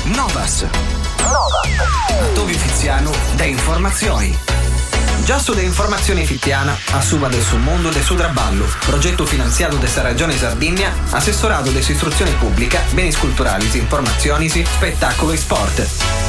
Novas. Tobi Fiziano de informazioni. Già su de informazioni fittiana, a suba del suo mondo del suo traballo, progetto finanziato desta Regione Sardegna, assessorato della istruzione pubblica, beni culturali, informazioni, spettacolo e sport.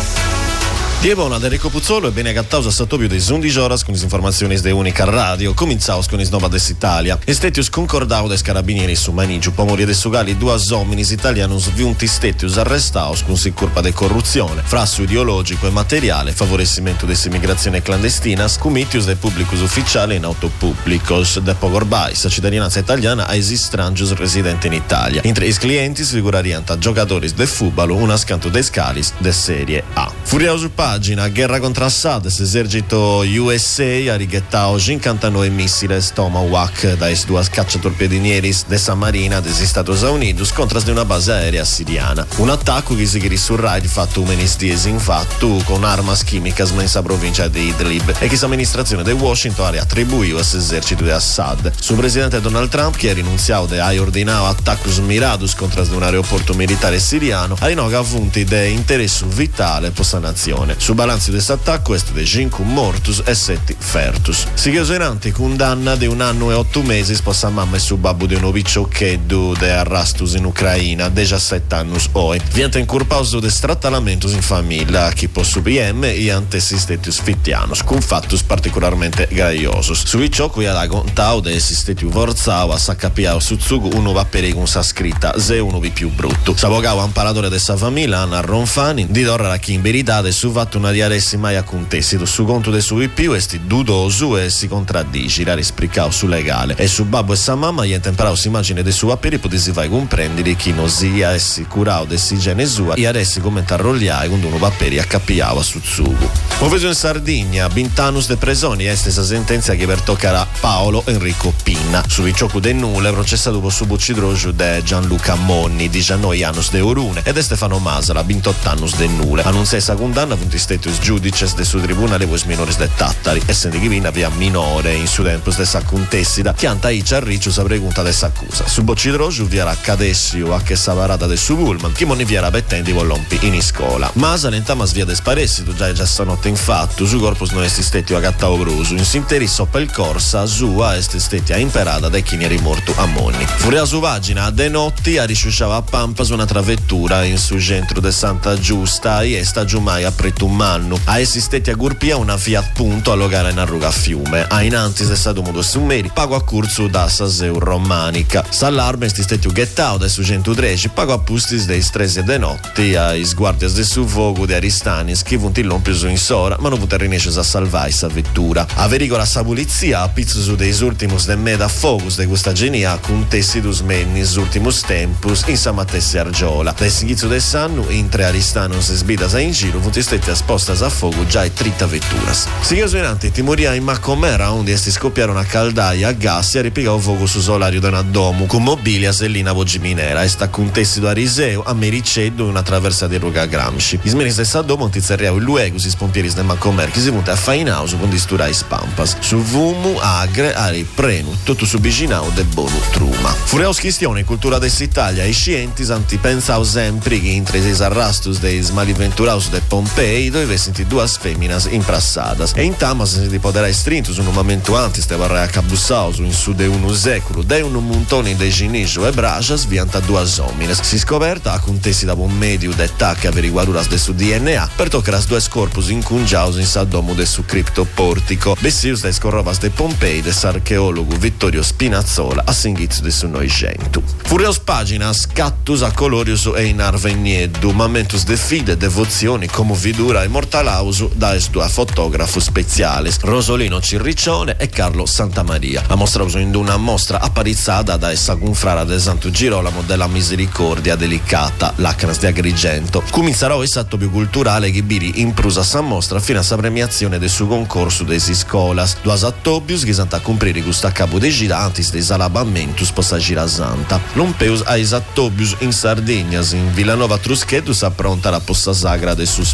Buona da Enrico Puzzolo e bene agattaus a Satopio dei 11 horas con le informazioni de Unica Radio. Cominciaus con is Nova des Italia. Estetius concordau des carabinieri su Manigiu, Pomori e Sugali, due hominis italianus viunti stetius arrestaus con si colpa de corruzione, frasso ideologico e materiale, favorecimento des immigrazione clandestinas, comitius de publicus ufficiale in auto publicos, de pogorbais, cittadinanza italiana a esi strangius residenti in Italia. Intre is clientis figurariant giocatori de football, un ascanto de scalis de Serie A. Furioso pagina, guerra contra Assad, esercito USA ha righettao 59 missiles Tomahawk da es duas cacciatorpedinieris de San Marina des Estados Unidos contras de una base aerea siriana. Un attacco che si risurrai di fatto umenis dies in fatto con armas chimicas mensa provincia di Idlib e che l'amministrazione de Washington ha attribuito all'esercito di Assad. Su presidente Donald Trump che ha rinunziato e ha ordinato attacchi mirados contras de un aeroporto militare siriano ha rinoga avunti de interesse vitale per la nazione. Su balanzo di questo attacco è de 5 mortus e 7 fertus. Si chioseranti condanna di 1 anno e 8 mesi sposa mamma e su babbo di un piccioccheddu de arrastus in Ucraina 17 anni oi. Viente incurpauso de strattalamentos in famiglia chi può su PM e antesistetius fittianus con fattus particolarmente gaiosos. Su ciò qui ha contau de sistetiu vorzau a saccapiao su zugu uno va per con sa scritta se uno vi più brutto. Savogao amparatore de sa famiglia Anna Ronfani di dorra la chimberidade su vatto una diaressi mai a contessido su conto de su più esti dudosu e si contraddici la rispricao su legale e su babbo e sa mamma gli intemperao si immagine de su apperi potesi vai comprendere chi non sia essi curao de si gene sua e adesso commenta rogliai quando uno vapperi accappiava su zugu. Moveso in Sardegna Bintanus de Presoni este sa sentenza che per toccare Paolo Enrico Pinna su Viciocu de Nulle processato per su buccidroju de Gianluca Monni 19 annus de Orune ed de Stefano Masala 28 annus de Nulle annunzia sa condanna punti stetius giudices de su tribunale vos minores de Tattari essendo che vina via minore in su tempus de sa contessida che antaici a ricciu sa pregunta de sa accusa su boccidroju viera cadessio a che sa parata de su pullman chi moni viera bettenti vollompi in iscola Masala intamas via de sparessitu già stanotte infatti su corpus non esisteti a cattao brusu in sinteri sopra il corsa sua estesteti a imperata da chi ne eri morto a Monni furia su vagina de notti a risciusciava a Pampa su una travettura in su centro de Santa Giusta e sta giumai a pretummannu a esisteti a Gurpia una Fiat Punto a logare in arruga a fiume a inanti se stato modo summeri pago a curzu da Saseu romanica s'allarme stisteti u gettao da su 113 pago a pustis dei stresi de notti ai sguardias de su vogu de Aristanis che vunti l'ompiuso in sora ma non vuta rinesces a salvare sa vettura a verigola sa polizia a pizzo su dei ultimus de meda focus de questa genia con tessidus mennis ultimus tempus in sa mattessi argiola da singhizzo de sannu in tre Aristanos e sbidas a in giro vunti stetti a spostas a fuoco già e 30 vetturas. Si chiusoinanti timoria in Macomera onde esti scoppiare una caldaia a gas e a ripigao fuoco su solario da domu con mobilia sellina vogiminera e sta contessido a Riseo a Mericeddo una traversa di Ruga Gramsci. I smeni stessa domo tizerriao il luego si spompieris de Macomer che si punta a Fainauso con disturai spampas. Su Vumu Agre a riprenu tutto su Biginau de Bonu Truma. Furiaus chistione cultura dell'Italia e scientis antipensao sempre che intresis arrastus de maliventuraus de Pompei dove senti due feminas imprassadas e in tamas si poderà estrintus un momento antes te varrai a cabussaus in su de unu secolo de un montone de ginijo e brachas vianta due homines si scoperta a contessi da un medio d'età che averiguaduras de su DNA per toccaras due corpus incungiaus in sa domo de su criptoportico bessius de scorrovas de Pompei de s'archeologo Vittorio Spinazzola a singhizio de su Noicentu. Furios paginas cattus a colorius e in arvenieddu momentus de fide devozioni come vidura immortalausu da es due fotografu speciales Rosolino Cirriccione e Carlo Santamaria a mostrausu in una mostra apparizzata da essa confrara del Santo Girolamo della Misericordia delicata l'Acnas di Agrigento comincerò esatto più culturale che biri in prusa sa mostra fino a sa premiazione del suo concorso desi scolas duas attobius che santa comprire gusta capo dei girantis dei salabamentus possa gira santa lompeus a attobius in Sardegna in Villanova Truscheddu sa pronta la possa sagra de su sparau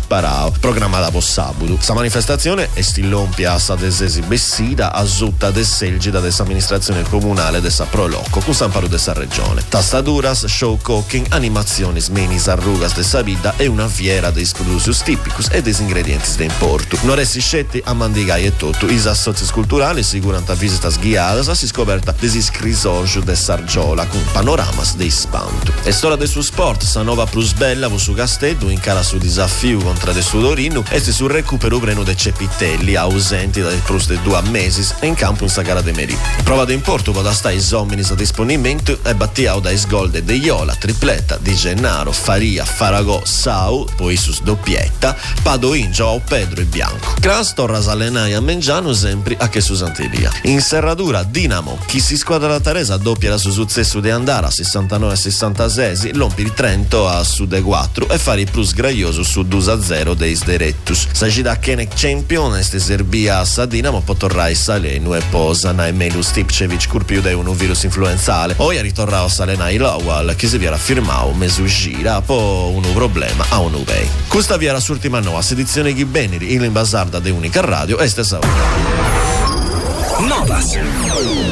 Cantao, programmata per sabato. Questa manifestazione è stilompia sa desesi bessida a zutta de selgida dell'amministrazione comunale de sa Proloco con San Paolo de sa regione. Tastaduras, show cooking, animazioni, menis, arrugas de sa vita e una fiera dei producius tipicus e dei ingredienti de importo. Non resti scetti a mandigai e tutto. Is associ culturali assicurano visitas guiadas a si scoperta desi scrisorgio de Sargiola con panoramas de spanto. E storia del suo sport, sa nova plus bella su Castello incara su disafio contro de Sudorino e si sul recupero breno de Cepitelli ausenti dai plus de 2 mesi e in campo in sa gara de Merì. Prova de importo da stai zominis a disponimento e battiao da sgol de Iola, tripletta di Gennaro, Faria, Faragò, Sau, poi su doppietta, Padoin, Joao Pedro e Bianco. Cras torra s'allenai a Mengiano sempre a che su Santeria. In serratura Dinamo, chi si squadra la Teresa doppia la su successo de Andara 69-66, l'ompi di Trento a su de 4 e fare il plus graioso su 2-0 deis Derettus. Sagida Kenek Champion este Serbia a Dinamo potorrai Salenu e posa na Emelu Stipcevic curpiu de un virus influenzale. Oi ritorrao Salenai Lowal che si viera firmao mesu gira po un problema a un ubei. Questa viera l'ultima nuova edizione Ghibeniri in Basarda de Unica Radio e stessa Novas.